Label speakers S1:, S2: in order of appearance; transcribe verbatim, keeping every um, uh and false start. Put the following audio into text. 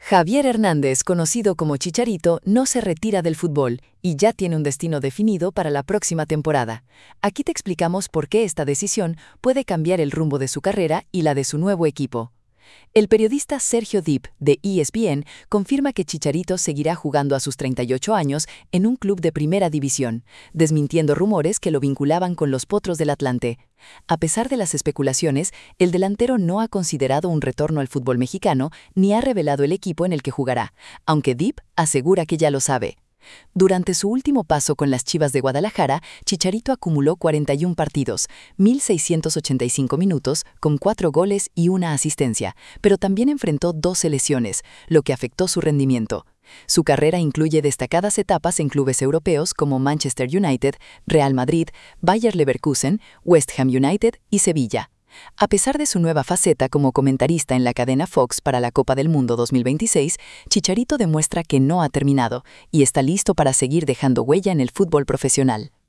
S1: Javier Hernández, conocido como Chicharito, no se retira del fútbol y ya tiene un destino definido para la próxima temporada. Aquí te explicamos por qué esta decisión puede cambiar el rumbo de su carrera y la de su nuevo equipo. El periodista Sergio Dip, de E S P N, confirma que Chicharito seguirá jugando a sus treinta y ocho años en un club de primera división, desmintiendo rumores que lo vinculaban con los Potros del Atlante. A pesar de las especulaciones, el delantero no ha considerado un retorno al fútbol mexicano ni ha revelado el equipo en el que jugará, aunque Dip asegura que ya lo sabe. Durante su último paso con las Chivas de Guadalajara, Chicharito acumuló cuarenta y un partidos, mil seiscientos ochenta y cinco minutos, con cuatro goles y una asistencia, pero también enfrentó doce lesiones, lo que afectó su rendimiento. Su carrera incluye destacadas etapas en clubes europeos como Manchester United, Real Madrid, Bayer Leverkusen, West Ham United y Sevilla. A pesar de su nueva faceta como comentarista en la cadena Fox para la Copa del Mundo dos mil veintiséis, Chicharito demuestra que no ha terminado y está listo para seguir dejando huella en el fútbol profesional.